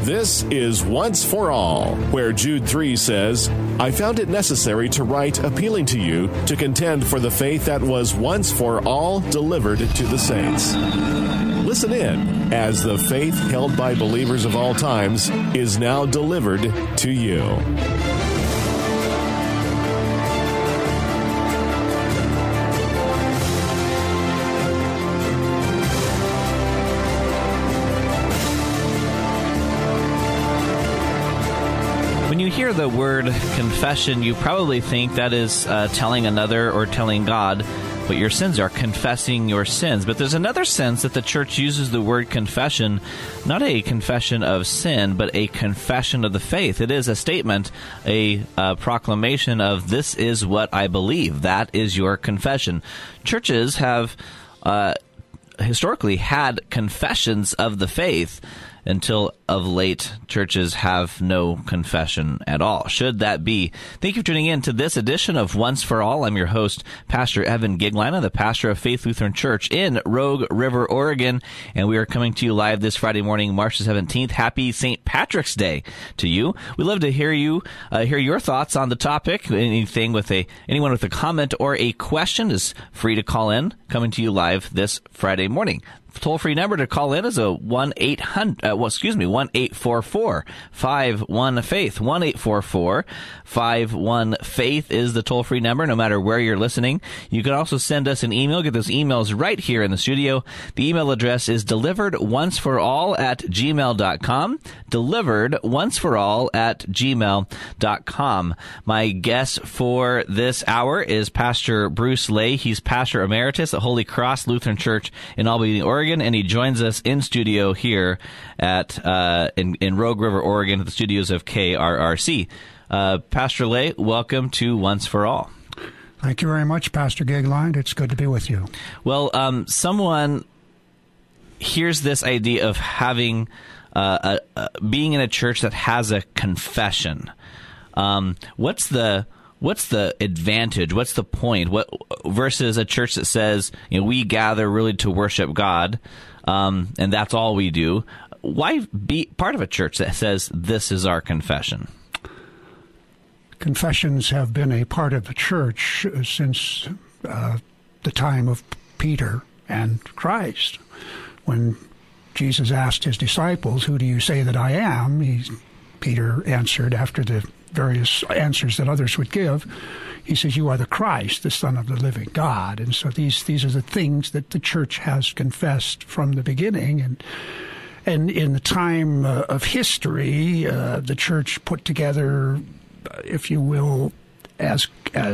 This is Once for All, where Jude 3 says, I found it necessary to write appealing to you to contend for the faith that was once for all delivered to the saints. Listen in as the faith held by believers of all times is now delivered to you. When you hear the word confession, you probably think that is telling another or telling God what your sins are, confessing your sins. But there's another sense that the church uses the word confession, not a confession of sin, but a confession of the faith. It is a statement, a proclamation of this is what I believe. That is your confession. Churches have historically had confessions of the faith. Until of late, churches have no confession at all. Should that be? Thank you for tuning in to this edition of Once for All. I'm your host, Pastor Evan Giglina, the pastor of Faith Lutheran Church in Rogue River, Oregon, and we are coming to you live this Friday morning, March the 17th. Happy St. Patrick's Day to you. We'd love to hear your thoughts on the topic. Anyone with a comment or a question is free to call in. Coming to you live this Friday morning. Toll-free number to call in is a 1-844-51-FAITH. 1-844-51-FAITH is the toll-free number, no matter where you're listening. You can also send us an email. Get those emails right here in the studio. The email address is deliveredonceforall@gmail.com. Deliveredonceforall@gmail.com. My guest for this hour is Pastor Bruce Lay. He's Pastor Emeritus at Holy Cross Lutheran Church in Albany, Oregon, and he joins us in studio here at in Rogue River, Oregon, at the studios of KRRC. Pastor Lay, welcome to Once for All. Thank you very much, Pastor Giglin. It's good to be with you. Well, someone hears this idea of having being in a church that has a confession. What's the advantage? What's the point? What versus a church that says, we gather really to worship God, and that's all we do? Why be part of a church that says this is our confession? Confessions have been a part of the church since the time of Peter and Christ. When Jesus asked his disciples, "Who do you say that I am?" Peter answered, after the various answers that others would give, he says, "You are the Christ, the Son of the living God." And so these are the things that the church has confessed from the beginning. And in the time of history, the church put together, if you will, as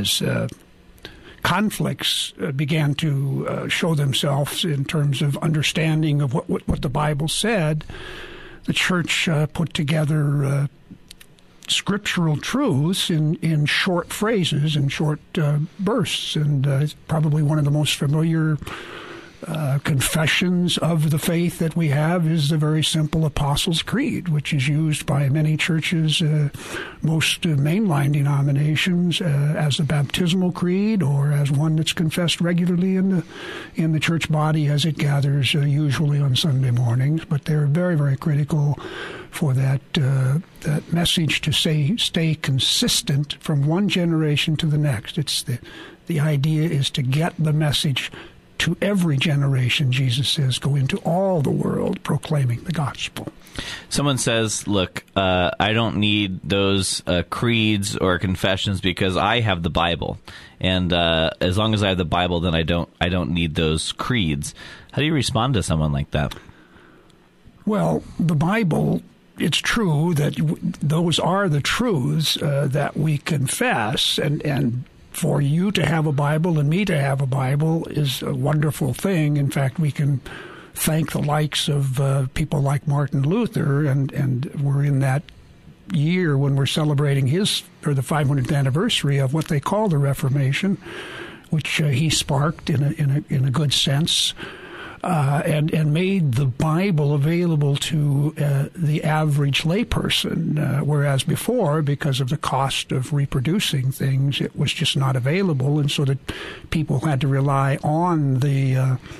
conflicts began to show themselves in terms of understanding of what the Bible said, the church put together scriptural truths in short phrases and short bursts. And probably one of the most familiar confessions of the faith that we have is the very simple Apostles' Creed, which is used by many churches, most mainline denominations, as the baptismal creed, or as one that's confessed regularly in the church body as it gathers, usually on Sunday mornings. But they're very, very critical for that message to stay consistent from one generation to the next. It's the idea is to get the message to every generation. Jesus says, "Go into all the world proclaiming the gospel." Someone says, look, I don't need those creeds or confessions because I have the Bible. And as long as I have the Bible, then I don't need those creeds. How do you respond to someone like that? Well, the Bible, it's true that those are the truths that we confess, and for you to have a Bible and me to have a Bible is a wonderful thing. In fact, we can thank the likes of people like Martin Luther, and we're in that year when we're celebrating the 500th anniversary of what they call the Reformation, which he sparked in a good sense. And made the Bible available to the average layperson, whereas before, because of the cost of reproducing things, it was just not available, and so that people had to rely on the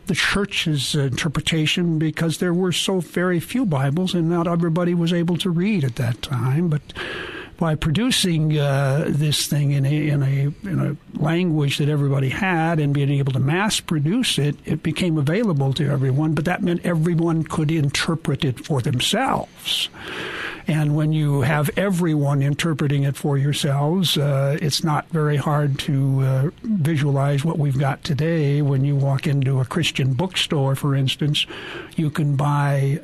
the church's interpretation, because there were so very few Bibles and not everybody was able to read at that time. But by producing this thing in a language that everybody had and being able to mass produce it, it became available to everyone. But that meant everyone could interpret it for themselves. And when you have everyone interpreting it for yourselves, it's not very hard to visualize what we've got today. When you walk into a Christian bookstore, for instance, you can buy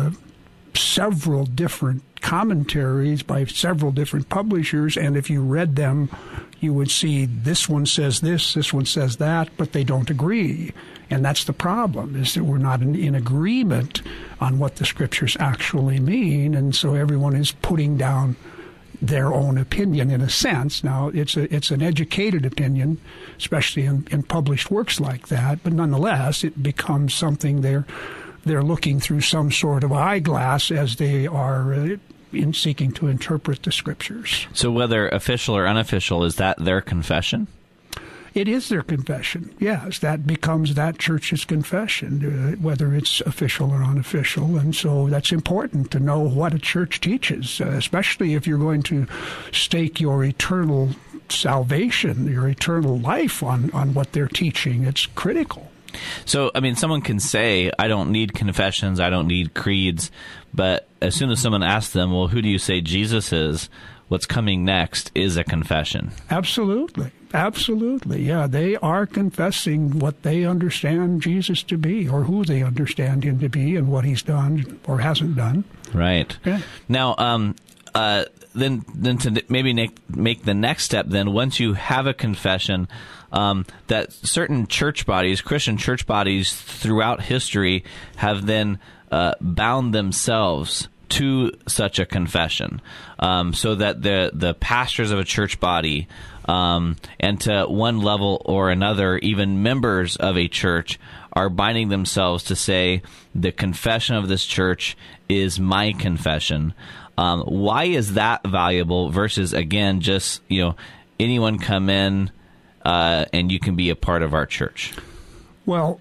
several different commentaries by several different publishers, and if you read them, you would see this one says this one says that, but they don't agree. And that's the problem, is that we're not in agreement on what the Scriptures actually mean, and so everyone is putting down their own opinion in a sense. Now, it's an educated opinion, especially in published works like that, but nonetheless, it becomes something they're looking through some sort of eyeglass as they are in seeking to interpret the Scriptures. So whether official or unofficial, is that their confession? It is their confession, yes. That becomes that church's confession, whether it's official or unofficial. And so that's important to know what a church teaches, especially if you're going to stake your eternal salvation, your eternal life on what they're teaching. It's critical. So, I mean, someone can say, I don't need confessions, I don't need creeds, but as soon as someone asks them, well, who do you say Jesus is? What's coming next is a confession. Absolutely. Absolutely. Yeah, they are confessing what they understand Jesus to be, or who they understand him to be, and what he's done or hasn't done. Right. Yeah. Now, then to maybe make the next step, then once you have a confession, that certain church bodies, Christian church bodies throughout history, have then bound themselves to such a confession, so that the pastors of a church body, and to one level or another, even members of a church, are binding themselves to say, the confession of this church is my confession. Why is that valuable versus, again, just, anyone come in and you can be a part of our church? Well,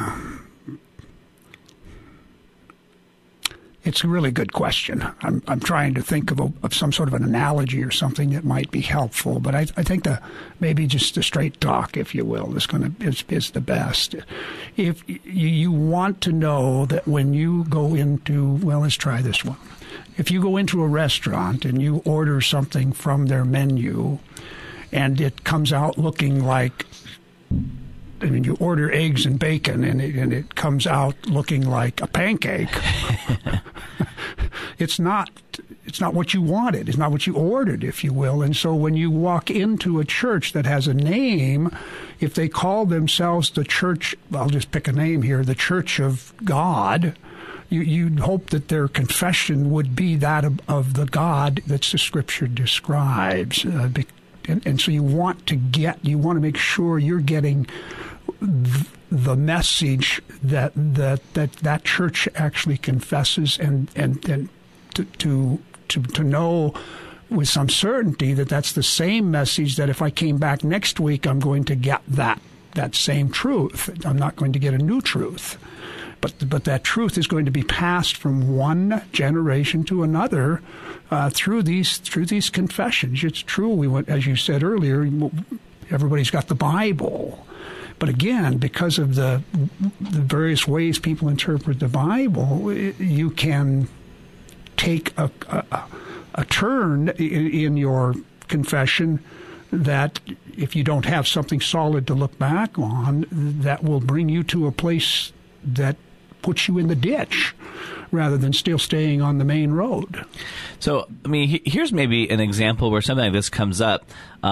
it's a really good question. I'm trying to think of some sort of an analogy or something that might be helpful, but I think maybe just a straight talk, if you will, is the best. If you want to know that when you go into, well, let's try this one. If you go into a restaurant and you order something from their menu, and it comes out looking like, I mean, you order eggs and bacon, and it comes out looking like a pancake. It's not what you wanted. It's not what you ordered, if you will. And so when you walk into a church that has a name, if they call themselves the church, I'll just pick a name here, the Church of God, you'd hope that their confession would be that of the God that the Scripture describes. And so you want to make sure you're getting the message that church actually confesses, and to know with some certainty that that's the same message, that if I came back next week, I'm going to get that same truth. I'm not going to get a new truth. But that truth is going to be passed from one generation to another through these confessions. It's true. As you said earlier, everybody's got the Bible, but again, because of the various ways people interpret the Bible, you can take a turn in your confession that, if you don't have something solid to look back on, that will bring you to a place that puts you in the ditch rather than still staying on the main road. So, I mean, here's maybe an example where something like this comes up.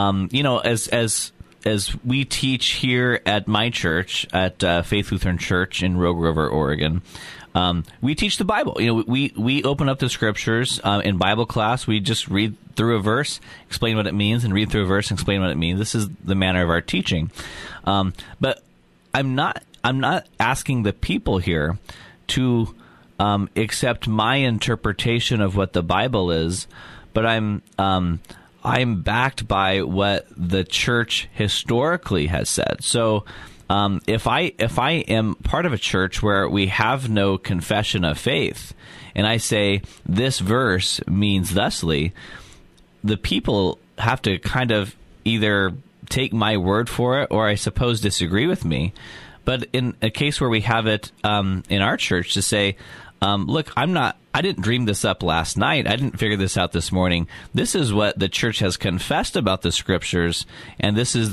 As we teach here at my church, at Faith Lutheran Church in Rogue River, Oregon, we teach the Bible. We open up the Scriptures in Bible class. We just read through a verse, explain what it means, and read through a verse, and explain what it means. This is the manner of our teaching. But I'm not asking the people here to accept my interpretation of what the Bible is, but I'm backed by what the church historically has said. So if I am part of a church where we have no confession of faith, and I say this verse means thusly, the people have to kind of either take my word for it or, I suppose, disagree with me. But in a case where we have it in our church to say, look, I didn't dream this up last night. I didn't figure this out this morning. This is what the church has confessed about the Scriptures, and this is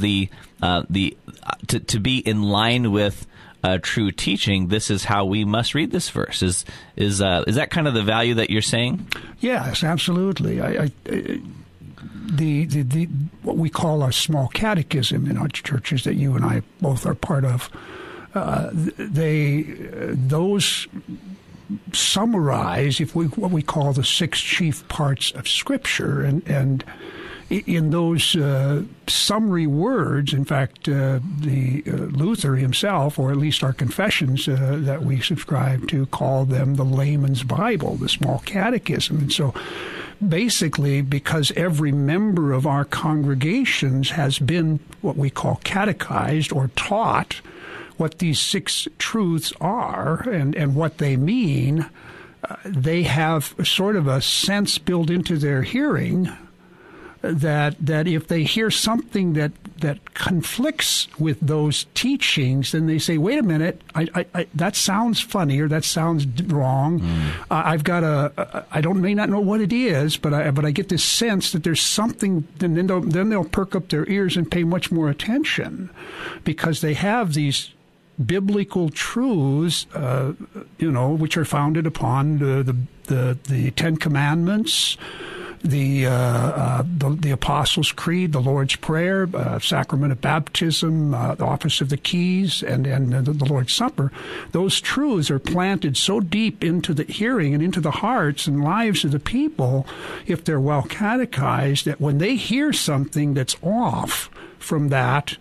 to be in line with true teaching. This is how we must read this verse. Is that kind of the value that you're saying? Yes, absolutely. The what we call our small catechism in our churches that you and I both are part of, those summarize what we call the 6 chief parts of Scripture, and in those summary words, in fact, the Luther himself, or at least our confessions that we subscribe to, call them the layman's Bible, the small catechism. And so basically, because every member of our congregations has been what we call catechized or taught what these 6 truths are and what they mean, they have sort of a sense built into their hearing that if they hear something that conflicts with those teachings, then they say, wait a minute, I that sounds funny, or that sounds wrong. I may not know what it is, but I get this sense that there's something. Then they'll perk up their ears and pay much more attention, because they have these biblical truths, which are founded upon the 10 Commandments, the Apostles' Creed, the Lord's Prayer, Sacrament of Baptism, the Office of the Keys, and the Lord's Supper. Those truths are planted so deep into the hearing and into the hearts and lives of the people, if they're well catechized, that when they hear something that's off from that,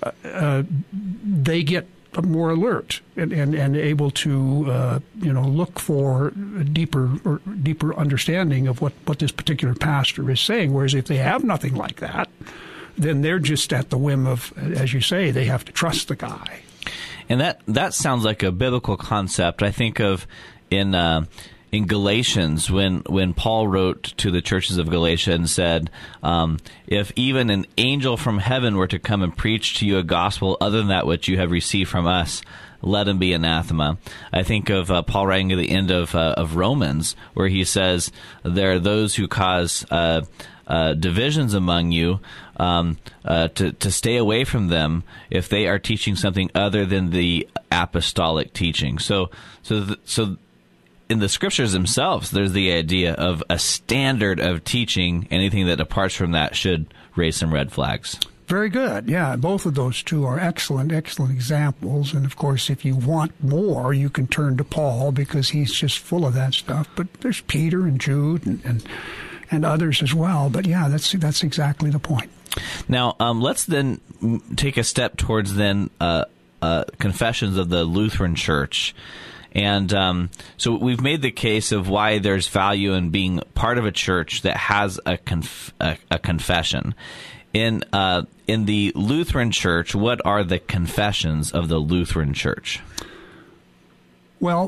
they get more alert and able to look for a deeper understanding of what this particular pastor is saying. Whereas if they have nothing like that, then they're just at the whim of, as you say, they have to trust the guy. And that sounds like a biblical concept. I think of in Galatians, when Paul wrote to the churches of Galatia and said, if even an angel from heaven were to come and preach to you a gospel other than that which you have received from us, let him be anathema. I think of Paul writing at the end of Romans, where he says, there are those who cause divisions among you, to stay away from them if they are teaching something other than the apostolic teaching. So in the Scriptures themselves, there's the idea of a standard of teaching. Anything that departs from that should raise some red flags. Very good. Yeah, both of those two are excellent examples. And, of course, if you want more, you can turn to Paul, because he's just full of that stuff. But there's Peter and Jude and others as well. But, yeah, that's exactly the point. Now, let's then take a step towards then confessions of the Lutheran Church. And so we've made the case of why there's value in being part of a church that has a confession. In the Lutheran Church, what are the confessions of the Lutheran Church? Well,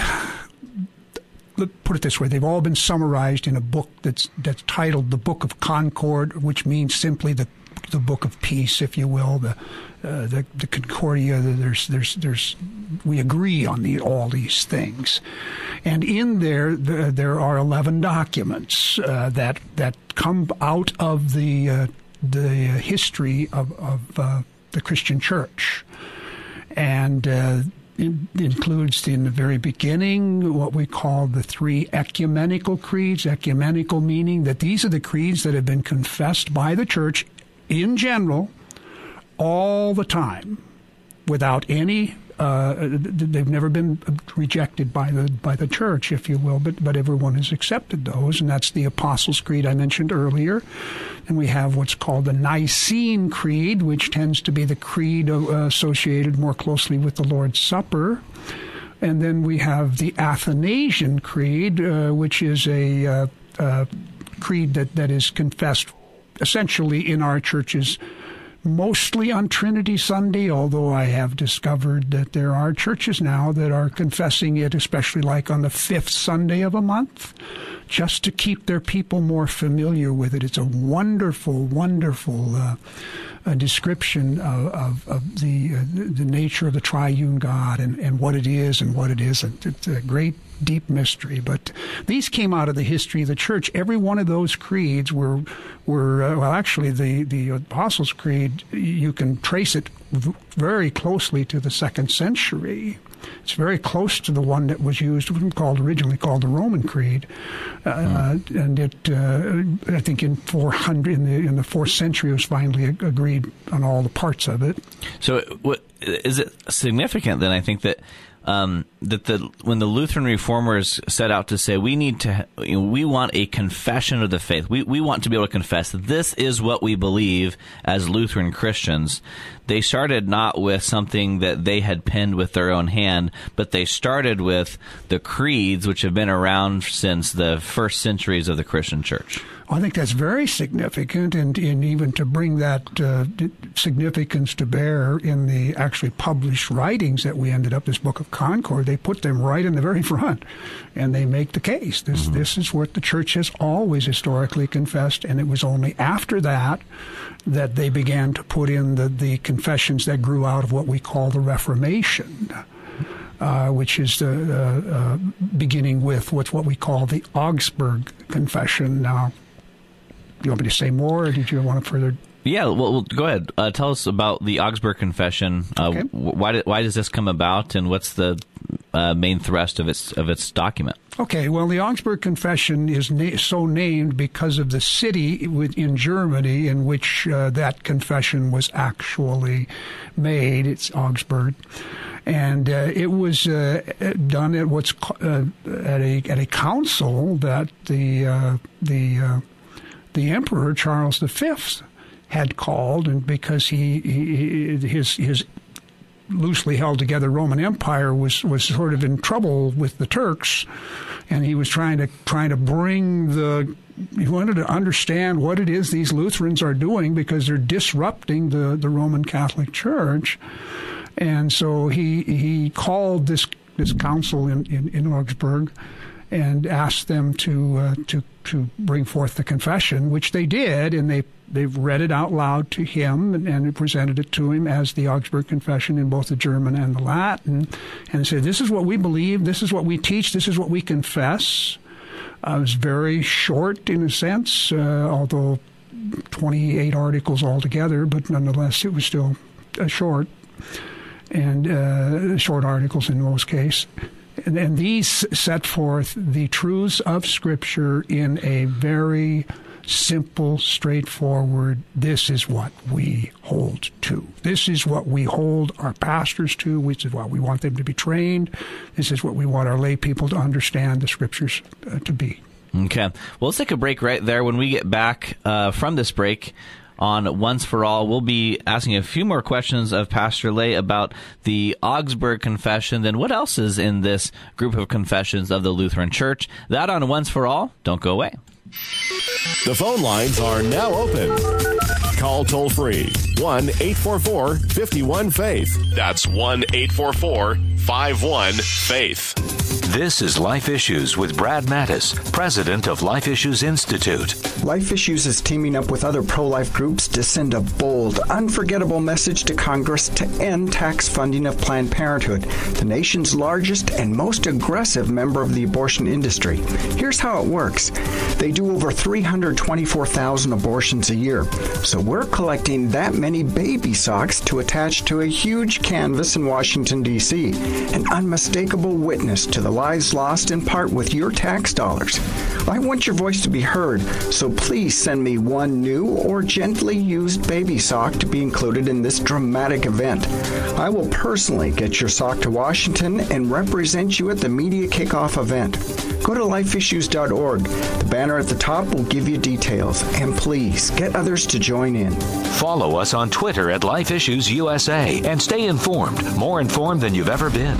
let's put it this way: they've all been summarized in a book that's titled the Book of Concord, which means simply the Book of Peace, if you will. The Concordia. We agree on all these things, and in there are 11 documents that come out of the history of the Christian Church, and it includes in the very beginning what we call the 3 ecumenical creeds. Ecumenical meaning that these are the creeds that have been confessed by the Church in general all the time, without any. They've never been rejected by the Church, if you will, but everyone has accepted those, and that's the Apostles' Creed I mentioned earlier. And we have what's called the Nicene Creed, which tends to be the creed associated more closely with the Lord's Supper. And then we have the Athanasian Creed, which is a creed that is confessed essentially in our churches mostly on Trinity Sunday, although I have discovered that there are churches now that are confessing it, especially like on the 5th Sunday of a month, just to keep their people more familiar with it. It's a wonderful, wonderful description of the nature of the triune God and what it is and what it isn't. It's a great, deep mystery. But these came out of the history of the church. Every one of those creeds were actually the Apostles' Creed, you can trace it very closely to the 2nd century. It's very close to the one that was used, originally called the Roman Creed, and it, I think, in the 4th century, was finally agreed on all the parts of it. So, is it significant then? I think that when the Lutheran reformers set out to say we want a confession of the faith, we want to be able to confess this is what we believe as Lutheran Christians. They started not with something that they had penned with their own hand, but they started with the creeds, which have been around since the first centuries of the Christian church. I think that's very significant, and even to bring that significance to bear in the actually published writings that we ended up, this Book of Concord, they put them right in the very front, and they make the case. This is what the church has always historically confessed, and it was only after that they began to put in the confessions that grew out of what we call the Reformation. Which is beginning with what we call the Augsburg Confession. Now, do you want me to say more, or did you want to further? Yeah, well, go ahead. Tell us about the Augsburg Confession. Okay. Why does this come about, and what's the main thrust of its document? Okay, well, the Augsburg Confession is so named because of the city in Germany in which that confession was actually made. It's Augsburg. And it was done at what's at a council that the Emperor Charles V had called, and because his loosely held together Roman Empire was sort of in trouble with the Turks, and he was trying to bring he wanted to understand what it is these Lutherans are doing, because they're disrupting the Roman Catholic Church. And so he called this council in Augsburg and asked them to bring forth the confession, which they did, and they read it out loud to him and presented it to him as the Augsburg Confession in both the German and the Latin, and said, "This is what we believe, this is what we teach, this is what we confess." It was very short in a sense, although 28 articles altogether, but nonetheless it was still short. And short articles in most cases. And these set forth the truths of Scripture in a very simple, straightforward, this is what we hold to. This is what we hold our pastors to, which is what we want them to be trained. This is what we want our lay people to understand the Scriptures to be. Okay. Well, let's take a break right there. When we get back from this break, on Once for All, we'll be asking a few more questions of Pastor Lay about the Augsburg Confession. Then what else is in this group of confessions of the Lutheran Church? That on Once for All. Don't go away. The phone lines are now open. Call toll-free 1-844-51-FAITH. That's 1-844-51-FAITH. This is Life Issues with Brad Mattis, president of Life Issues Institute. Life Issues is teaming up with other pro-life groups to send a bold, unforgettable message to Congress to end tax funding of Planned Parenthood, the nation's largest and most aggressive member of the abortion industry. Here's how it works. They do over 324,000 abortions a year, so we're collecting that many baby socks to attach to a huge canvas in Washington, D.C., an unmistakable witness to the lives lost in part with your tax dollars. I want your voice to be heard, so please send me one new or gently used baby sock to be included in this dramatic event. I will personally get your sock to Washington and represent you at the media kickoff event. Go to lifeissues.org. The banner at the top will give you details, and please get others to join in. Follow us on Twitter at Life Issues USA and stay informed, more informed than you've ever been.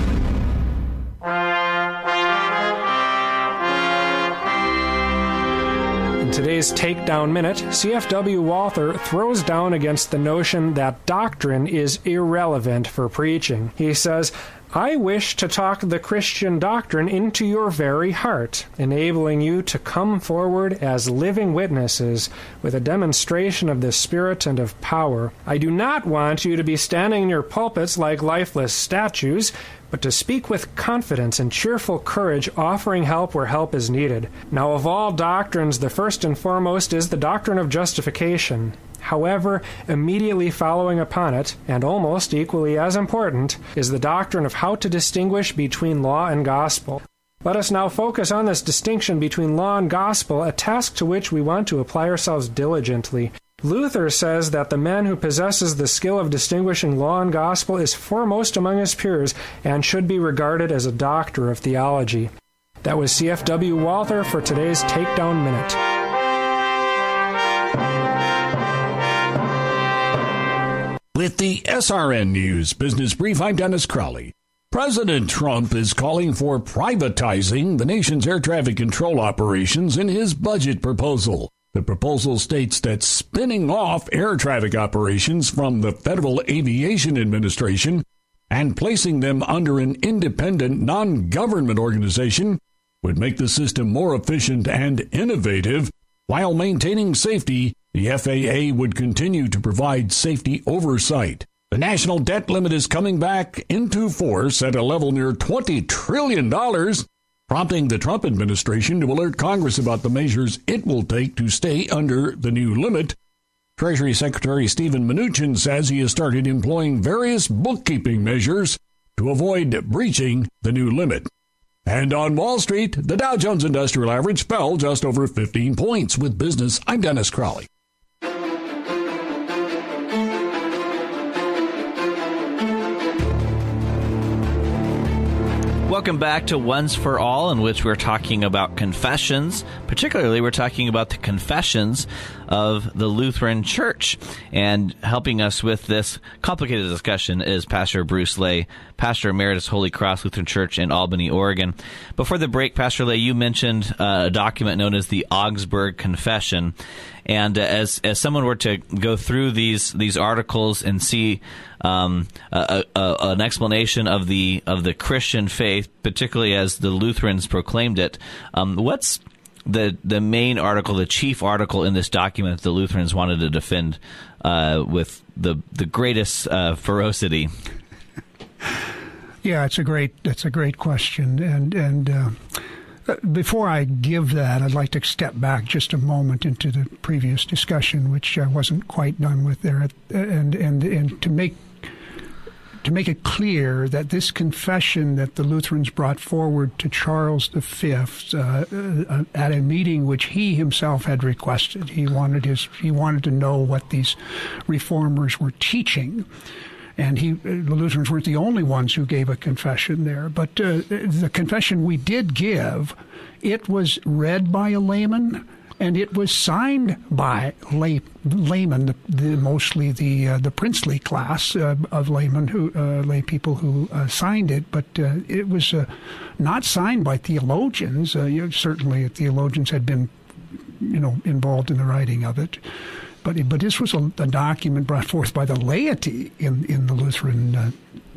today's Takedown Minute, CFW Walther throws down against the notion that doctrine is irrelevant for preaching. He says, I wish to talk the Christian doctrine into your very heart, enabling you to come forward as living witnesses with a demonstration of the Spirit and of power. I do not want you to be standing in your pulpits like lifeless statues, but to speak with confidence and cheerful courage, offering help where help is needed. Now, of all doctrines, the first and foremost is the doctrine of justification. However, immediately following upon it, and almost equally as important, is the doctrine of how to distinguish between law and gospel. Let us now focus on this distinction between law and gospel, a task to which we want to apply ourselves diligently. Luther says that the man who possesses the skill of distinguishing law and gospel is foremost among his peers and should be regarded as a doctor of theology. That was CFW Walther for today's Takedown Minute. With the SRN News Business Brief, I'm Dennis Crowley. President Trump is calling for privatizing the nation's air traffic control operations in his budget proposal. The proposal states that spinning off air traffic operations from the Federal Aviation Administration and placing them under an independent non-government organization would make the system more efficient and innovative while maintaining safety. The FAA would continue to provide safety oversight. The national debt limit is coming back into force at a level near $20 trillion, prompting the Trump administration to alert Congress about the measures it will take to stay under the new limit. Treasury Secretary Steven Mnuchin says he has started employing various bookkeeping measures to avoid breaching the new limit. And on Wall Street, the Dow Jones Industrial Average fell just over 15 points. With business, I'm Dennis Crowley. Welcome back to Once for All, in which we're talking about confessions. Particularly, we're talking about the confessions of the Lutheran Church. And helping us with this complicated discussion is Pastor Bruce Lay, Pastor Emeritus, Holy Cross Lutheran Church in Albany, Oregon. Before the break, Pastor Lay, you mentioned a document known as the Augsburg Confession. And as someone were to go through these articles and see an explanation of the Christian faith, particularly as the Lutherans proclaimed it, what's the main article, the chief article in this document that the Lutherans wanted to defend with the greatest ferocity? Yeah, that's a great question, and before I give that, I'd like to step back just a moment into the previous discussion, which I wasn't quite done with there, and to make it clear that this confession that the Lutherans brought forward to Charles V at a meeting which he himself had requested, he wanted to know what these reformers were teaching. And the Lutherans weren't the only ones who gave a confession there. But the confession we did give, it was read by a layman, and it was signed by laymen, mostly the princely class of laymen, lay people who signed it. But it was not signed by theologians. Certainly, theologians had been, involved in the writing of it. But this was a document brought forth by the laity in the Lutheran,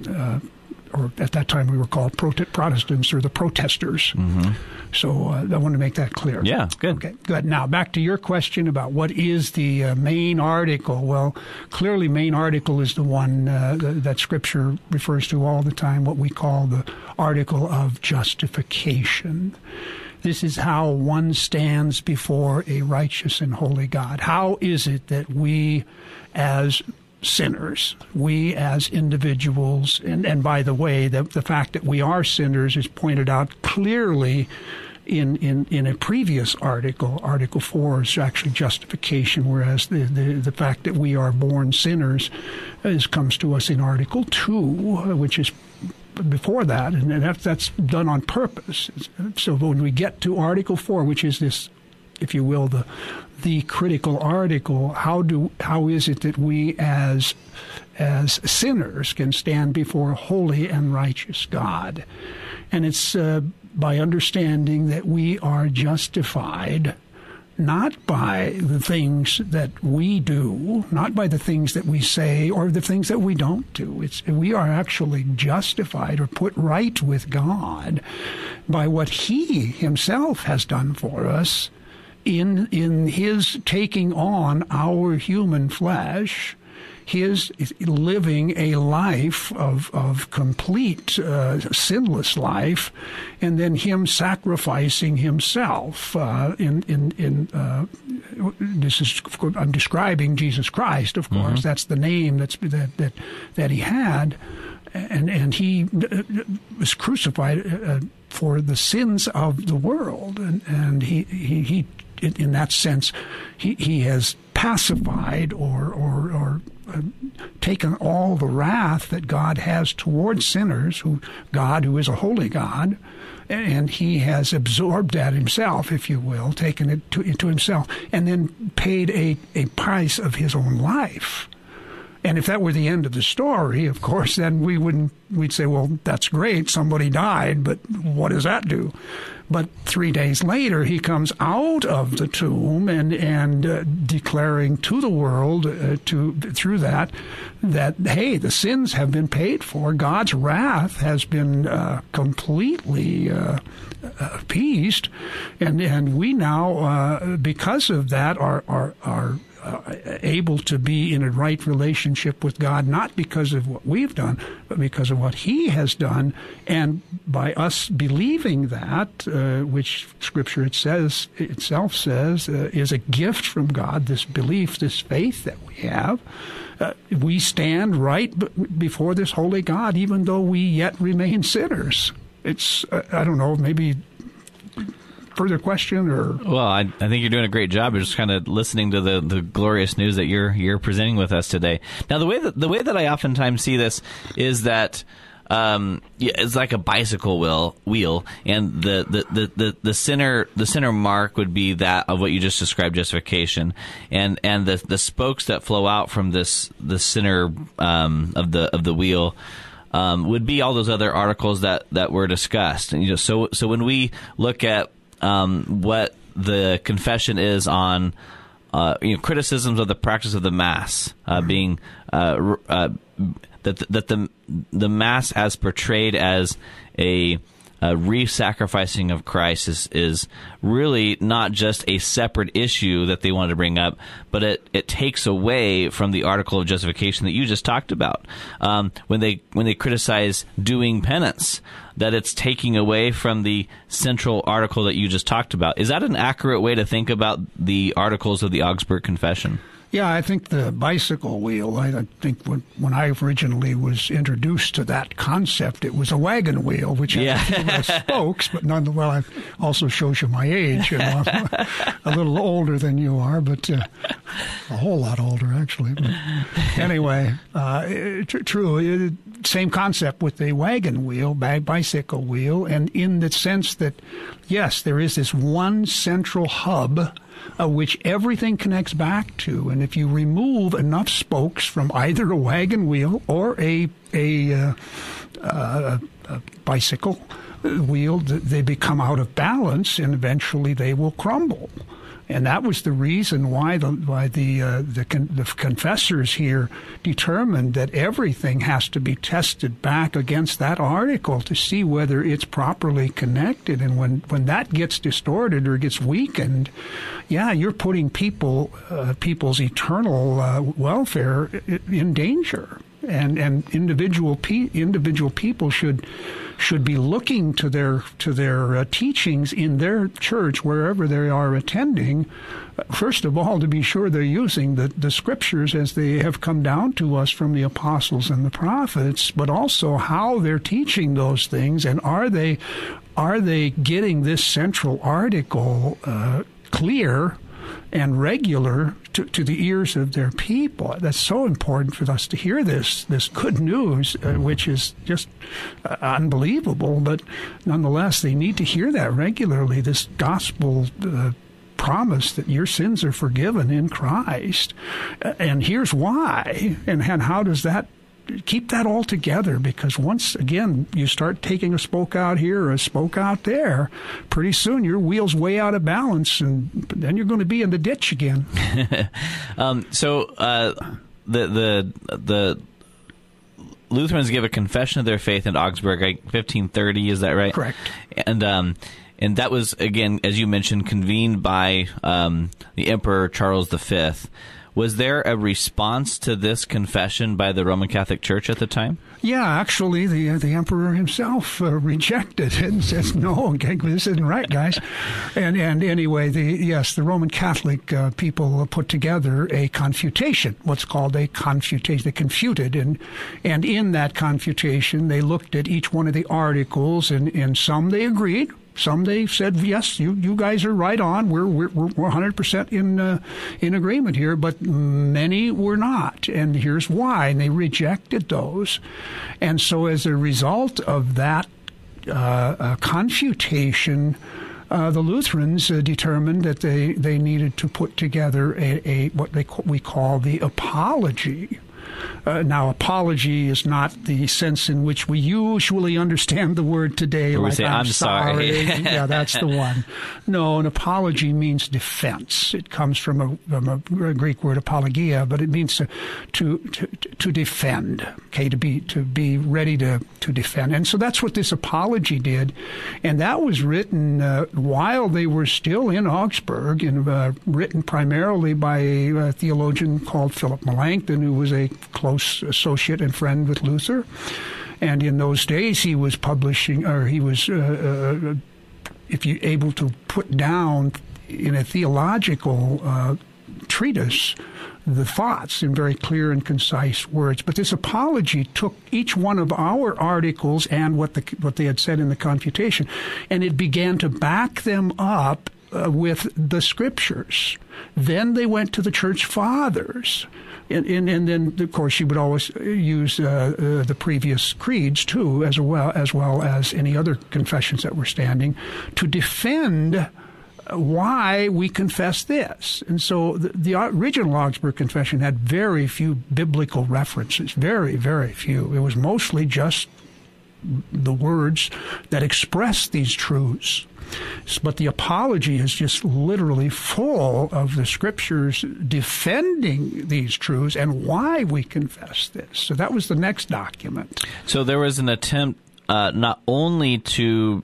or at that time we were called Protestants or the protesters. Mm-hmm. So I want to make that clear. Yeah, good. Okay, good. Now, back to your question about what is the main article. Well, clearly main article is the one that Scripture refers to all the time, what we call the article of justification. This is how one stands before a righteous and holy God. How is it that we as sinners, we as individuals, and by the way, the fact that we are sinners is pointed out clearly in a previous article. Article 4 is actually justification, whereas the fact that we are born sinners comes to us in Article 2, which is before that, and that's done on purpose. So when we get to Article 4, which is this, if you will, the critical article, how is it that we as sinners can stand before a holy and righteous God? And it's by understanding that we are justified not by the things that we do, not by the things that we say or the things that we don't do. We are actually justified or put right with God by what He Himself has done for us in His taking on our human flesh, His living a life of complete sinless life, and then Him sacrificing Himself. I'm describing Jesus Christ, of course. Mm-hmm. That's the name that He had, and He was crucified for the sins of the world, and he in that sense, he has pacified or taken all the wrath that God has towards sinners, who is a holy God, and He has absorbed that Himself, if you will, taken it to Himself, and then paid a price of His own life. And if that were the end of the story, of course, then we'd say, well, that's great, somebody died, but what does that do? But 3 days later, He comes out of the tomb and declaring to the world through that, hey, the sins have been paid for. God's wrath has been completely appeased, and we now, because of that, are able to be in a right relationship with God, not because of what we've done, but because of what He has done. And by us believing that, which Scripture itself says is a gift from God, this belief, this faith that we have, we stand right before this holy God, even though we yet remain sinners. It's, I don't know, maybe further question? Or well, I think you're doing a great job of just kind of listening to the glorious news that you're presenting with us today. Now, the way that I oftentimes see this is that it's like a bicycle wheel, and the center mark would be that of what you just described, justification, and the spokes that flow out from the center of the wheel would be all those other articles that were discussed. And so when we look at what the confession is on criticisms of the practice of the Mass, being that the Mass as portrayed as a re-sacrificing of Christ is really not just a separate issue that they wanted to bring up, but it takes away from the article of justification that you just talked about. When they criticize doing penance, that it's taking away from the central article that you just talked about. Is that an accurate way to think about the articles of the Augsburg Confession? Yeah, I think the bicycle wheel, I think when I originally was introduced to that concept, it was a wagon wheel, which has spokes, but nonetheless also shows you my age. I'm a little older than you are, but a whole lot older, actually. But anyway, true. Same concept with the wagon wheel, bicycle wheel, and in the sense that, yes, there is this one central hub which everything connects back to. And if you remove enough spokes from either a wagon wheel or a bicycle wheel, they become out of balance, and eventually they will crumble. And that was the reason why the confessors here determined that everything has to be tested back against that article to see whether it's properly connected. And when that gets distorted or gets weakened, you're putting people's eternal welfare in danger. And individual people should be looking to their teachings in their church, wherever they are attending, first of all, to be sure they're using the Scriptures as they have come down to us from the apostles and the prophets, but also how they're teaching those things, and are they getting this central article clear and regular to the ears of their people. That's so important for us to hear this good news, which is just unbelievable, but nonetheless, they need to hear that regularly, this gospel promise that your sins are forgiven in Christ. And here's why, and how does that keep that all together, because once again you start taking a spoke out here or a spoke out there, pretty soon your wheel's way out of balance, and then you're going to be in the ditch again. The Lutherans give a confession of their faith in Augsburg, 1530. Is that right? Correct. And that was, again, as you mentioned, convened by the Emperor Charles V. Was there a response to this confession by the Roman Catholic Church at the time? Yeah, actually, the emperor himself rejected it and says, "No, okay, this isn't right, guys." And anyway, the Roman Catholic people put together a confutation, what's called a confutation. They confuted, and in that confutation, they looked at each one of the articles, and some they agreed. Some they said, yes, you guys are right on. We're 100% in agreement here, but many were not, and here's why. And they rejected those, and so as a result of that confutation, the Lutherans determined that they needed to put together what we call the apology. Now, apology is not the sense in which we usually understand the word today. Where like, we say, I'm sorry. Yeah, that's the one. No, an apology means defense. It comes from a Greek word, apologia, but it means to defend, okay, to be ready to defend. And so that's what this apology did. And that was written while they were still in Augsburg, and written primarily by a theologian called Philip Melanchthon, who was a close associate and friend with Luther. And in those days, he was publishing, or he was, able to put down in a theological treatise the thoughts in very clear and concise words. But this apology took each one of our articles and what they had said in the confutation, and it began to back them up with the Scriptures. Then they went to the Church Fathers. And then, of course, she would always use the previous creeds, too, as well as any other confessions that were standing, to defend why we confess this. And so the original Augsburg Confession had very few biblical references, very, very few. It was mostly just the words that express these truths. But the apology is just literally full of the Scriptures defending these truths and why we confess this. So that was the next document. So there was an attempt not only to,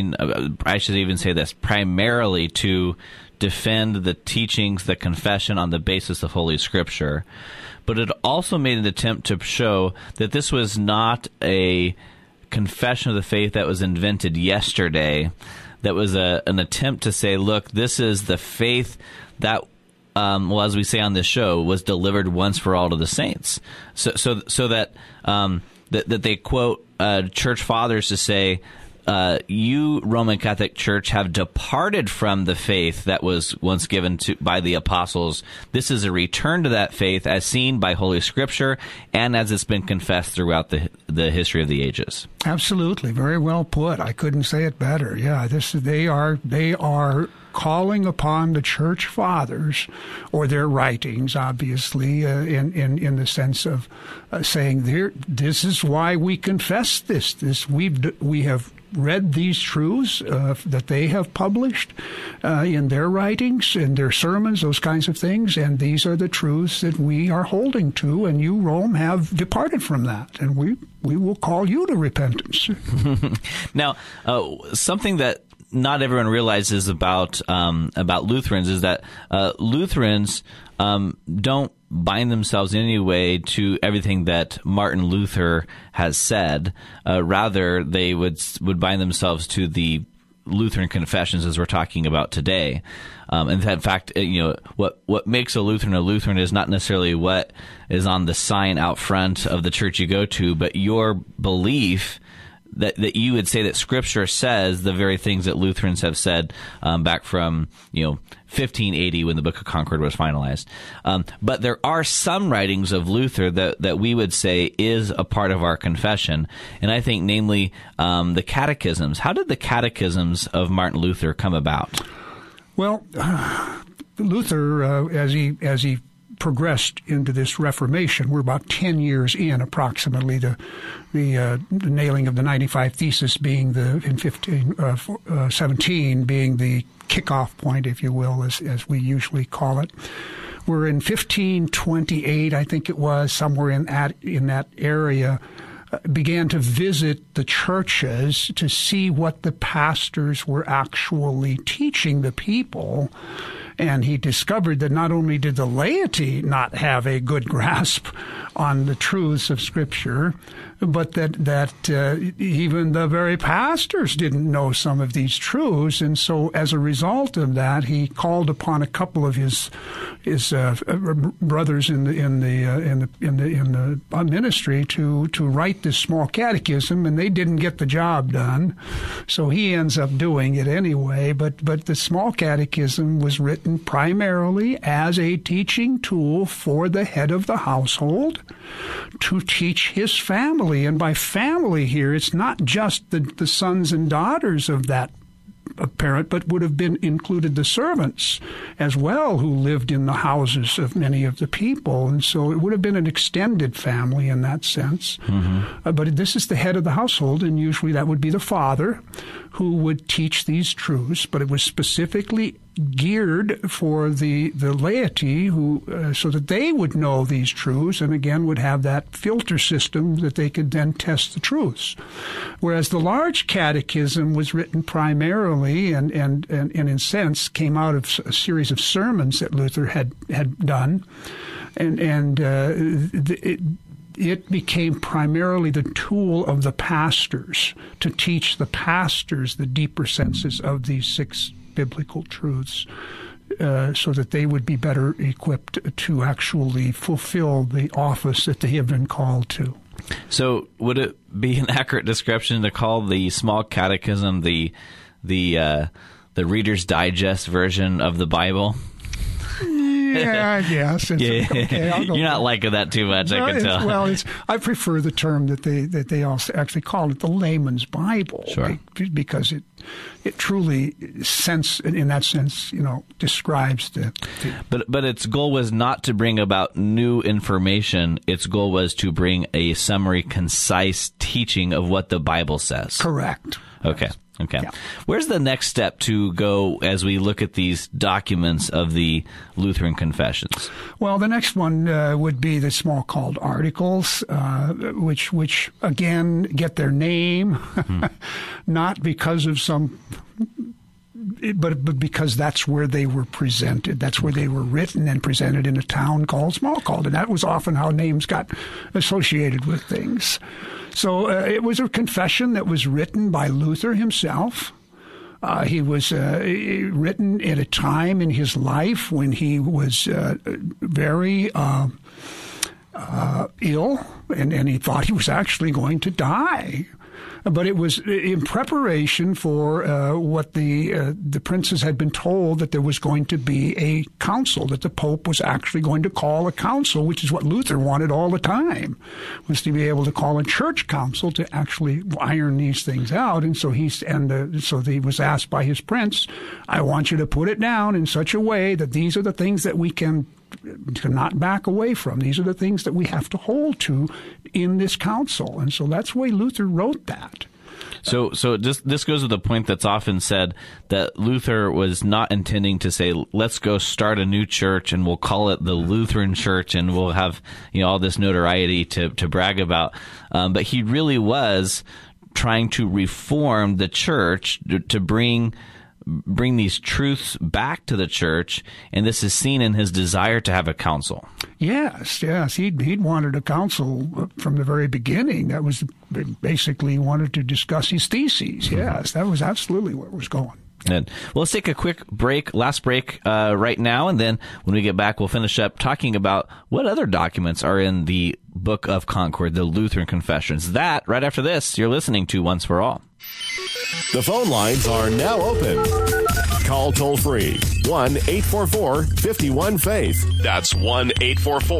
I should even say this, primarily to defend the teachings, the confession on the basis of Holy Scripture, but it also made an attempt to show that this was not a confession of the faith that was invented yesterday. That was an attempt to say, look, this is the faith that, as we say on this show, was delivered once for all to the saints. So that they quote church fathers to say, you, Roman Catholic Church, have departed from the faith that was once given by the apostles. This is a return to that faith as seen by Holy Scripture and as it's been confessed throughout the history of the ages. Absolutely. Very well put. I couldn't say it better. Yeah, they are calling upon the Church Fathers, or their writings, obviously, in the sense of saying, this is why we confess this. We have read these truths that they have published in their writings, in their sermons, those kinds of things, and these are the truths that we are holding to, and you, Rome, have departed from that, and we will call you to repentance. Now, something that not everyone realizes about Lutherans is that Lutherans don't bind themselves in any way to everything that Martin Luther has said. Rather, they would bind themselves to the Lutheran confessions as we're talking about today. In fact, what makes a Lutheran is not necessarily what is on the sign out front of the church you go to, but your belief that you would say that Scripture says the very things that Lutherans have said back from 1580 when the Book of Concord was finalized. But there are some writings of Luther that we would say is a part of our confession, and I think namely the catechisms. How did the catechisms of Martin Luther come about? Well, Luther, as he progressed into this Reformation. We're about 10 years in, approximately, the nailing of the 95 Thesis being in 1517 being the kickoff point, if you will, as we usually call it. We're in 1528, I think it was, somewhere in that area. Began to visit the churches to see what the pastors were actually teaching the people. And he discovered that not only did the laity not have a good grasp on the truths of Scripture, but that even the very pastors didn't know some of these truths. And so, as a result of that, he called upon a couple of his brothers in the ministry to write this small catechism, and they didn't get the job done. So he ends up doing it anyway. But the small catechism was written primarily as a teaching tool for the head of the household to teach his family. And by family here, it's not just the sons and daughters of that parent, but would have been included the servants as well, who lived in the houses of many of the people. And so it would have been an extended family in that sense. Mm-hmm. But this is the head of the household, and usually that would be the father who would teach these truths. But it was specifically geared for the laity, who so that they would know these truths, and again would have that filter system that they could then test the truths. Whereas the large catechism was written primarily and in a sense came out of a series of sermons that Luther had done, and it became primarily the tool of the pastors to teach the pastors the deeper senses of these 6 biblical truths, so that they would be better equipped to actually fulfill the office that they have been called to. So would it be an accurate description to call the small catechism the Reader's Digest version of the Bible? Yeah, I guess. Yeah. Okay, You're not liking that too much, I can tell. Well, I prefer the term that they also actually call it the layman's Bible, sure, because it truly, in that sense, describes the. But its goal was not to bring about new information. Its goal was to bring a summary, concise teaching of what the Bible says. Correct. Okay. Okay. Yeah. Where's the next step to go as we look at these documents of the Lutheran Confessions? Well, the next one would be the small called articles, which again get their name, not because of some, but because that's where they were presented. That's where they were written and presented in a town called Smalcald, and that was often how names got associated with things. So it was a confession that was written by Luther himself. He was written at a time in his life when he was very ill, and he thought he was actually going to die. But it was in preparation for what the princes had been told, that there was going to be a council, that the Pope was actually going to call a council, which is what Luther wanted all the time, was to be able to call a church council to actually iron these things out. And so he was asked by his prince, I want you to put it down in such a way that these are the things that we can not back away from. These are the things that we have to hold to in this council. And so that's the way Luther wrote that. So this goes to the point that's often said that Luther was not intending to say, let's go start a new church and we'll call it the Lutheran Church and we'll have all this notoriety to brag about. But he really was trying to reform the church to bring these truths back to the church, and this is seen in his desire to have a council. Yes. He'd wanted a council from the very beginning. That was basically, he wanted to discuss his theses. Yes, that was absolutely where it was going. Good. Well, let's take a quick last break right now, and then when we get back, we'll finish up talking about what other documents are in the Book of Concord, the Lutheran Confessions. That, right after this, you're listening to Once for All. The phone lines are now open. Call toll-free, 1-844-51-FAITH. That's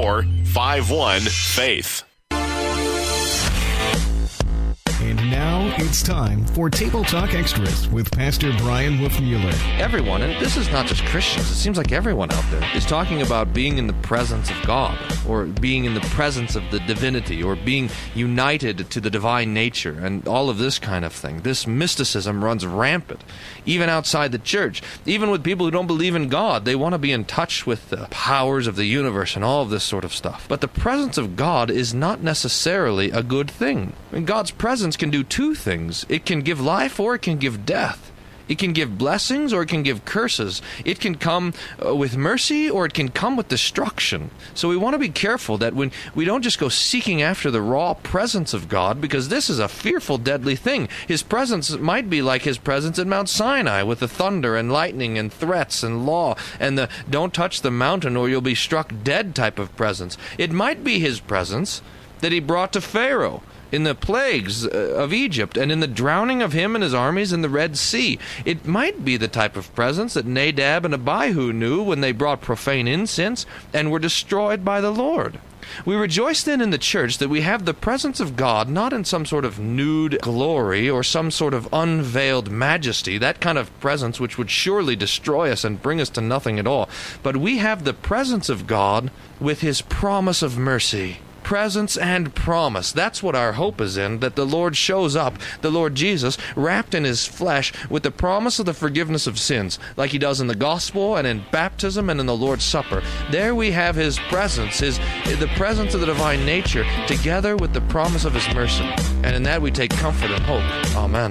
1-844-51-FAITH. And now, It's time for Table Talk Extras with Pastor Brian Wolfmueller. Everyone, and this is not just Christians, it seems like everyone out there is talking about being in the presence of God, or being in the presence of the divinity, or being united to the divine nature, and all of this kind of thing. This mysticism runs rampant, even outside the church. Even with people who don't believe in God, they want to be in touch with the powers of the universe and all of this sort of stuff. But the presence of God is not necessarily a good thing. I mean, God's presence can do two things. It can give life or it can give death. It can give blessings or it can give curses. It can come with mercy or it can come with destruction. So we want to be careful that when we don't just go seeking after the raw presence of God, because this is a fearful, deadly thing. His presence might be like his presence at Mount Sinai with the thunder and lightning and threats and law and the don't touch the mountain or you'll be struck dead type of presence. It might be his presence that he brought to Pharaoh in the plagues of Egypt, and in the drowning of him and his armies in the Red Sea. It might be the type of presence that Nadab and Abihu knew when they brought profane incense and were destroyed by the Lord. We rejoice then in the church that we have the presence of God not in some sort of nude glory or some sort of unveiled majesty, that kind of presence which would surely destroy us and bring us to nothing at all, but we have the presence of God with his promise of mercy. Presence and promise. That's what our hope is in, that the Lord shows up, the Lord Jesus, wrapped in his flesh with the promise of the forgiveness of sins, like he does in the gospel and in baptism and in the Lord's Supper. There we have his presence, the presence of the divine nature, together with the promise of his mercy. And in that we take comfort and hope. Amen.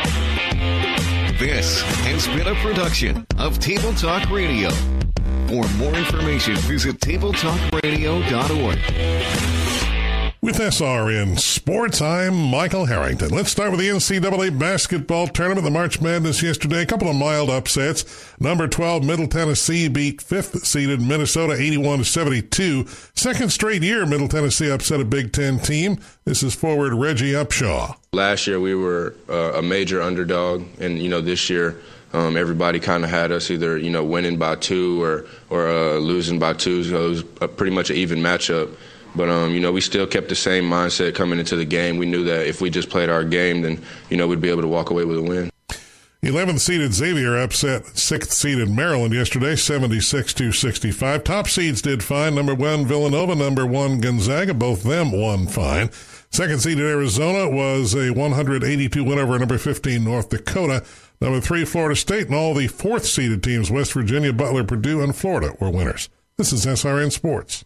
This has been a production of Table Talk Radio. For more information, visit tabletalkradio.org. With SRN Sports, I'm Michael Harrington. Let's start with the NCAA basketball tournament, the March Madness yesterday. A couple of mild upsets. Number 12, Middle Tennessee beat 5th-seeded Minnesota 81-72. Second straight year, Middle Tennessee upset a Big Ten team. This is forward Reggie Upshaw. Last year, we were a major underdog, and, this year, everybody kind of had us either, winning by 2 or losing by 2. So it was pretty much an even matchup. But, we still kept the same mindset coming into the game. We knew that if we just played our game, then, we'd be able to walk away with a win. 11th-seeded Xavier upset 6th-seeded Maryland yesterday, 76-65. Top seeds did fine. Number 1, Villanova. Number 1, Gonzaga. Both them won fine. Second-seeded Arizona was a 182 win over number 15, North Dakota. Number 3, Florida State. And all the 4th-seeded teams, West Virginia, Butler, Purdue, and Florida, were winners. This is SRN Sports.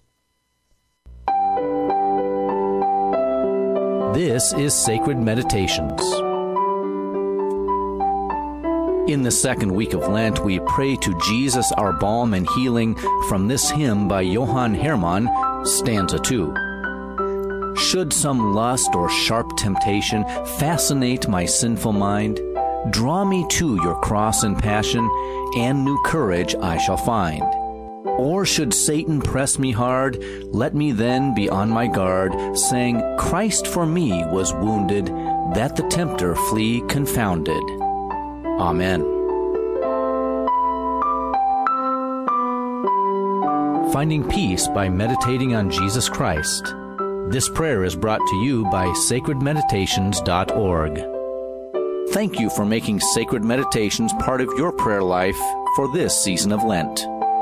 This is Sacred Meditations. In the second week of Lent, we pray to Jesus, our balm and healing, from this hymn by Johann Hermann, stanza 2. Should some lust or sharp temptation fascinate my sinful mind, draw me to your cross and passion, and new courage I shall find. Or should Satan press me hard, let me then be on my guard, saying, Christ for me was wounded, that the tempter flee confounded. Amen. Finding peace by meditating on Jesus Christ. This prayer is brought to you by sacredmeditations.org. Thank you for making Sacred Meditations part of your prayer life for this season of Lent.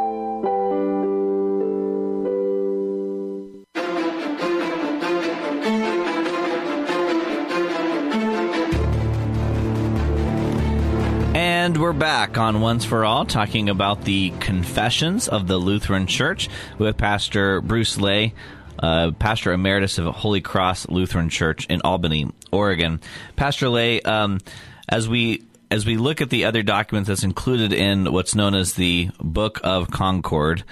And we're back on Once for All, talking about the Confessions of the Lutheran Church with Pastor Bruce Lay, Pastor Emeritus of Holy Cross Lutheran Church in Albany, Oregon. Pastor Lay, as we look at the other documents that's included in what's known as the Book of Concord,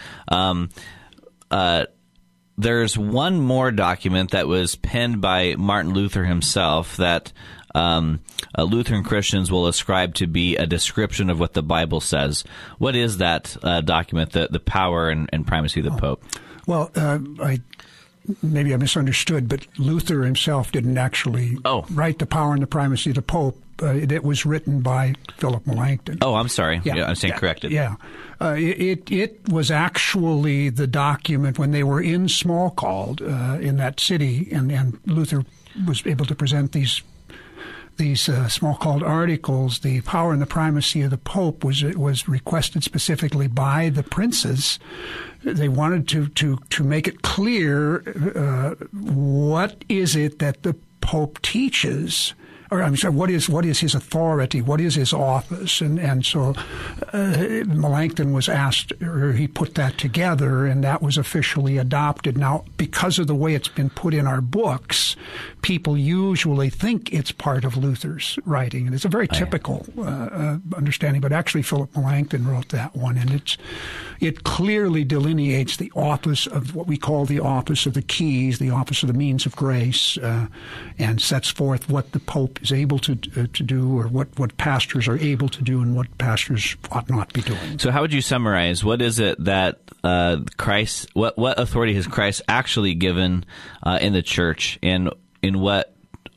there's one more document that was penned by Martin Luther himself that Lutheran Christians will ascribe to be a description of what the Bible says. What is that document, the power and primacy of the Pope? Well, maybe I misunderstood, but Luther himself didn't actually write The Power and the Primacy of the Pope. It was written by Philip Melanchthon. Oh, I'm sorry. Yeah, I'm saying corrected. Yeah. It was actually the document when they were in Smalcald in that city, and Luther was able to present these these small-called articles, the power and the primacy of the Pope was requested specifically by the princes. They wanted to make it clear what is it that the Pope teaches, or I'm sorry, what is his authority, what is his office, and so Melanchthon was asked, or he put that together, and that was officially adopted. Now, because of the way it's been put in our books, people usually think it's part of Luther's writing, and it's a very typical understanding. But actually, Philip Melanchthon wrote that one, and it clearly delineates the office of what we call the office of the keys, the office of the means of grace, and sets forth what the Pope is able to do, or what pastors are able to do, and what pastors ought not be doing. So, how would you summarize? What is it that Christ? What authority has Christ actually given in the church, and in what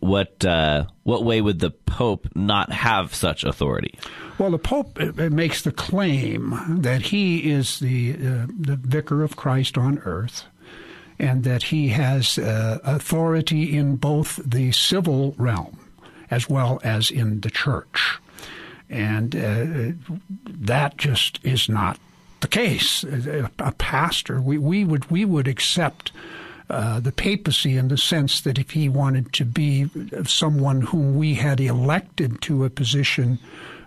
way would the Pope not have such authority? Well, the Pope makes the claim that he is the vicar of Christ on earth, and that he has authority in both the civil realm as well as in the church. And that just is not the case. A pastor, we would accept the papacy in the sense that if he wanted to be someone whom we had elected to a position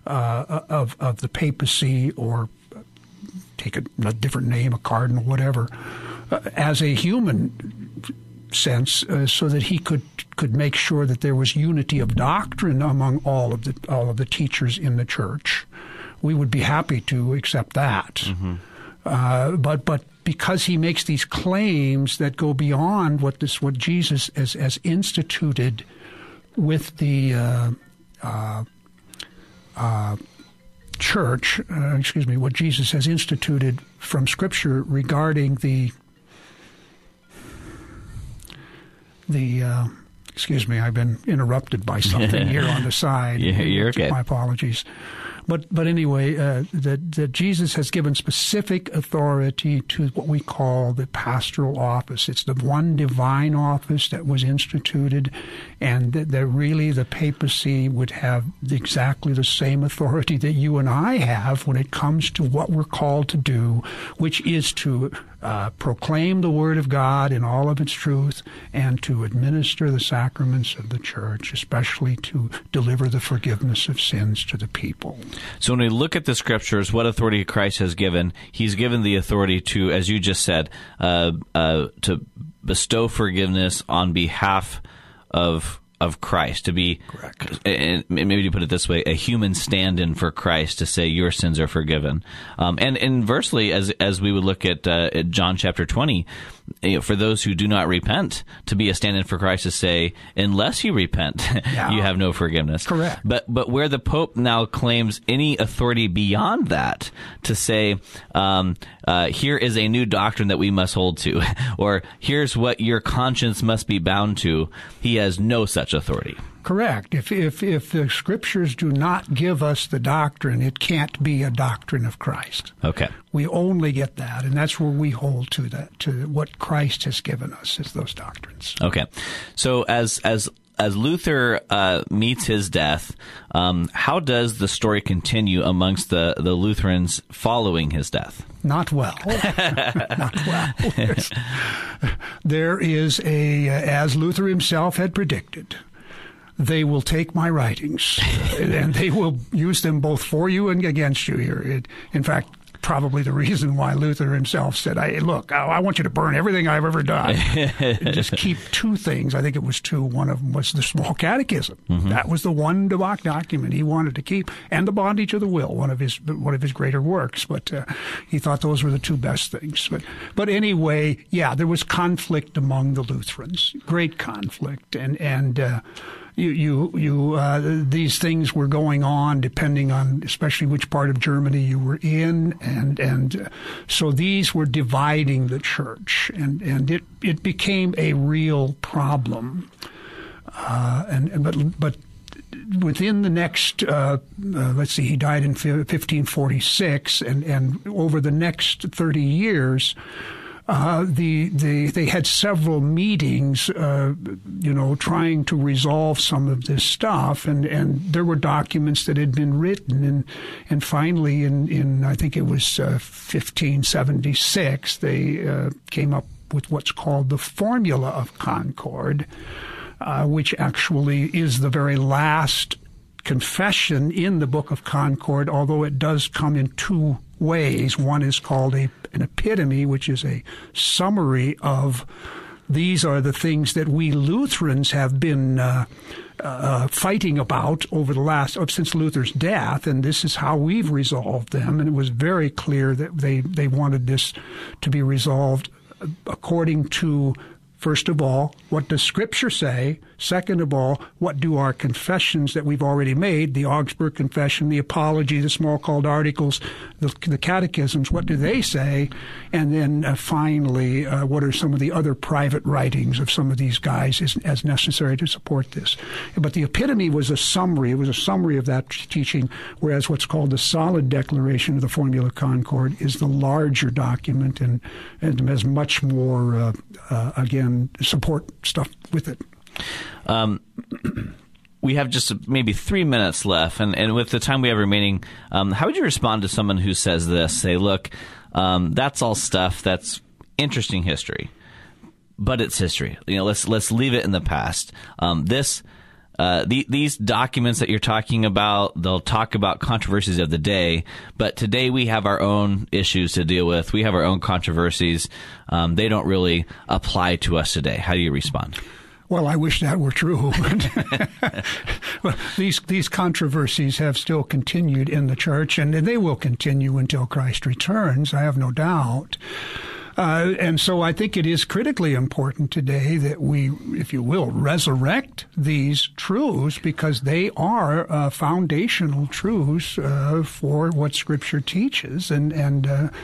of the papacy, or take a different name, a cardinal, whatever, as a human sense, so that he could make sure that there was unity of doctrine among all of the teachers in the church, we would be happy to accept that. Mm-hmm. But because he makes these claims that go beyond what Jesus has instituted with the church, what Jesus has instituted from Scripture regarding the excuse me, I've been interrupted by something here on the side. Yeah, you're okay. My apologies. But anyway, that Jesus has given specific authority to what we call the pastoral office. It's the one divine office that was instituted, and that really the papacy would have exactly the same authority that you and I have when it comes to what we're called to do, which is to proclaim the Word of God in all of its truth, and to administer the sacraments of the church, especially to deliver the forgiveness of sins to the people. So when we look at the Scriptures, what authority Christ has given, he's given the authority to, as you just said, to bestow forgiveness on behalf of Christ, to be, correct, and maybe to put it this way, a human stand-in for Christ to say your sins are forgiven. And inversely, as we would look at John chapter 20, for those who do not repent, to be a stand-in for Christ to say, unless you repent, you have no forgiveness. Correct. But where the Pope now claims any authority beyond that, to say, here is a new doctrine that we must hold to, or here's what your conscience must be bound to, he has no such authority. Correct. If the Scriptures do not give us the doctrine, it can't be a doctrine of Christ. Okay. We only get that, and that's where we hold to that, to what Christ has given us, is those doctrines. Okay. So as Luther meets his death, how does the story continue amongst the Lutherans following his death? Not well. Not well. There is as Luther himself had predicted, they will take my writings, and they will use them both for you and against you here. In fact, probably the reason why Luther himself said, I want you to burn everything I've ever done. Just keep two things. I think it was two. One of them was the Small Catechism. Mm-hmm. That was the one document he wanted to keep, and the Bondage of the Will, one of his greater works. But he thought those were the two best things. But anyway, yeah, there was conflict among the Lutherans, great conflict, and these things were going on depending on especially which part of Germany you were in, and so these were dividing the church, and it became a real problem. But within the next, let's see, he died in 1546, and over the next 30 years, They had several meetings, trying to resolve some of this stuff, and there were documents that had been written, and finally, in I think it was 1576, they came up with what's called the Formula of Concord, which actually is the very last confession in the Book of Concord, although it does come in two ways. One is called an epitome, which is a summary of these are the things that we Lutherans have been fighting about over the since Luther's death, and this is how we've resolved them. And it was very clear that they wanted this to be resolved according to, first of all, what does Scripture say? Second of all, what do our confessions that we've already made, the Augsburg Confession, the Apology, the Smalcald Articles, the Catechisms, what do they say? And then finally, what are some of the other private writings of some of these guys as necessary to support this? But the epitome was a summary. It was a summary of that teaching, whereas what's called the Solid Declaration of the Formula of Concord is the larger document and has much more, again, support stuff with it. We have just maybe 3 minutes left, and with the time we have remaining, how would you respond to someone who says this? Say, look, that's all stuff that's interesting history, but it's history. Let's leave it in the past. These documents that you're talking about, they'll talk about controversies of the day, but today we have our own issues to deal with. We have our own controversies. They don't really apply to us today. How do you respond? Well, I wish that were true. Well, these controversies have still continued in the church, and they will continue until Christ returns, I have no doubt. And so I think it is critically important today that we, if you will, resurrect these truths, because they are foundational truths for what Scripture teaches and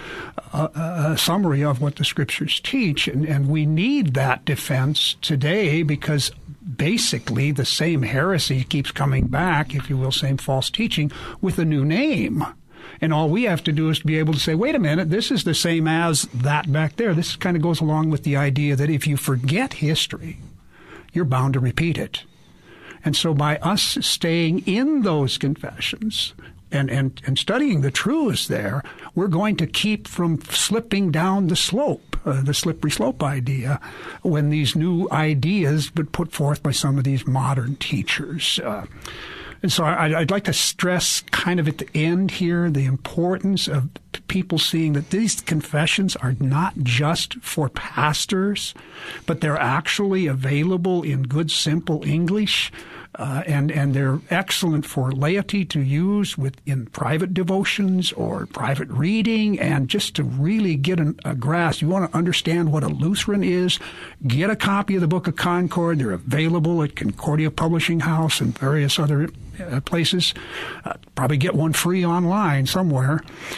a summary of what the Scriptures teach. And we need that defense today because basically the same heresy keeps coming back, if you will, same false teaching with a new name. And all we have to do is to be able to say, wait a minute, this is the same as that back there. This kind of goes along with the idea that if you forget history, you're bound to repeat it. And so by us staying in those confessions and studying the truths there, we're going to keep from slipping down the slope, the slippery slope idea, when these new ideas but put forth by some of these modern teachers. And so I'd like to stress kind of at the end here the importance of people seeing that these confessions are not just for pastors, but they're actually available in good, simple English, and they're excellent for laity to use in private devotions or private reading, and just to really get a grasp. You want to understand what a Lutheran is, get a copy of the Book of Concord. They're available at Concordia Publishing House and various other places. Probably get one free online somewhere.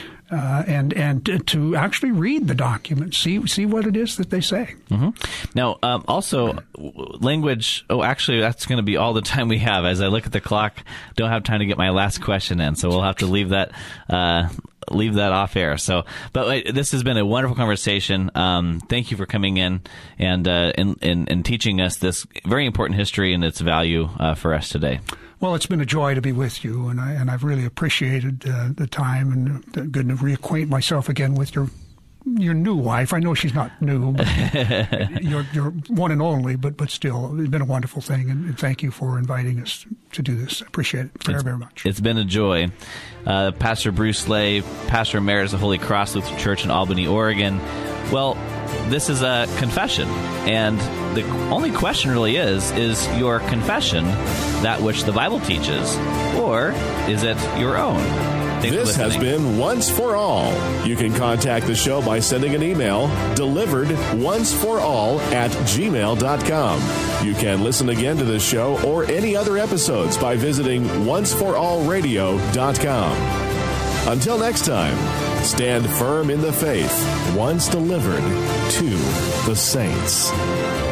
And to actually read the document, see what it is that they say. Mm-hmm. Now, also, language, actually, that's going to be all the time we have. As I look at the clock, don't have time to get my last question in, so we'll have to leave that off air. So, but this has been a wonderful conversation. Thank you for coming in and teaching us this very important history and its value for us today. Well, it's been a joy to be with you, and I've really appreciated the time, and good to reacquaint myself again with your new wife. I know she's not new, but you're one and only, but still, it's been a wonderful thing, and thank you for inviting us to do this. I appreciate it very, very much. It's been a joy. Pastor Bruce Lay, Pastor Emeritus of Holy Cross Lutheran Church in Albany, Oregon. Well, this is a confession, and the only question really is your confession that which the Bible teaches, or is it your own? This has been Once for All. You can contact the show by sending an email, delivered onceforall@gmail.com. You can listen again to this show or any other episodes by visiting onceforallradio.com. Until next time, stand firm in the faith, once delivered to the saints.